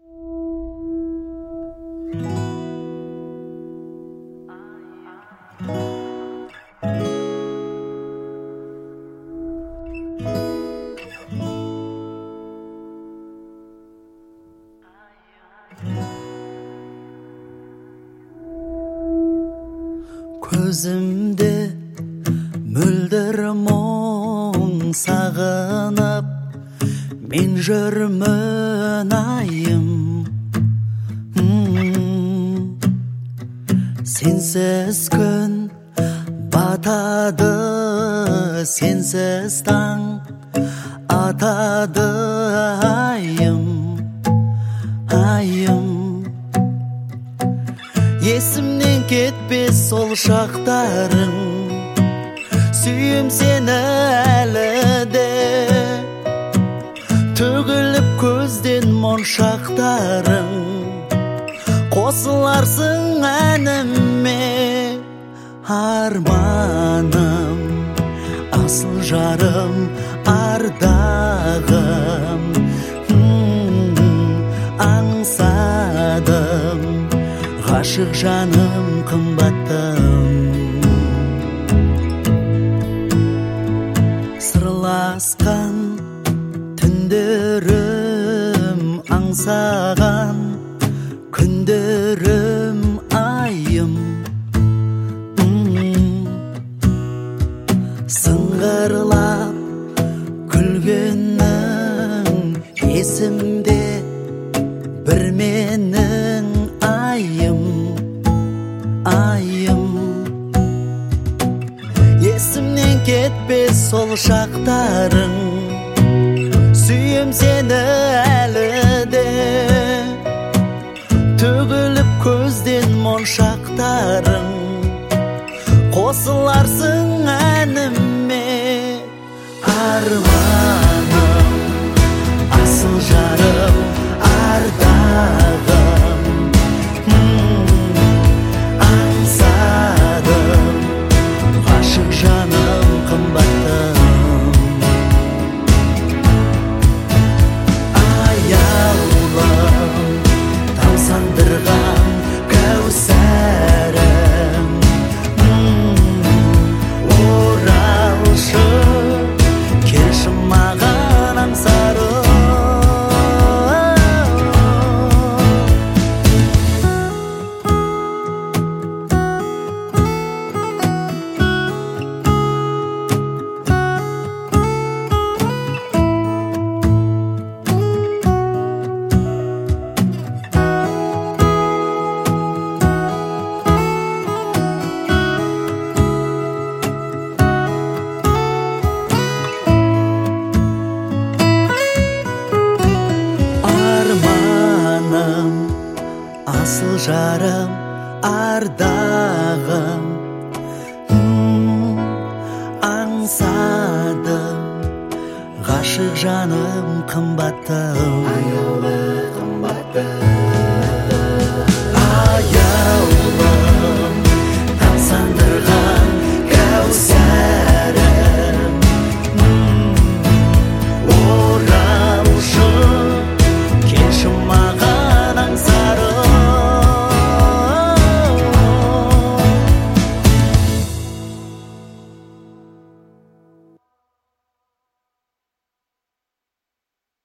Көзімде мөлдір мұң сағынып, мен жүрмін айым. Сенсіз күн батады, сенсіз таң атады айым, айым. Есімнен кетпес сол шақтарың, сүйем сені әлі де. Төгіліп көзден моншақтарың, қосыларсың әніме. Арманым, асыл жарым, ардағым, аңсадым, ғашық жаным, қымбаттым. Сырласқан түндерім, аңсаған күндерім айым. Сыңғырлап күлгенің есімде, бір менің айым, айым. Есімнен кетпес сол шақтарың, сүйем сені әлі де. Төгіліп көзден моншақтарың, қосыларсың әніме. Арманым, асыл жарым, ардағым, аңсадым, ғашық жаным, қымбаттым. Аяулым, тамсандырған кәусәрім, оралшы, келші маған аңсарым. Арманым, асыл жарым, ардағым, аңсадым, ғашық жаным, қымбаттым.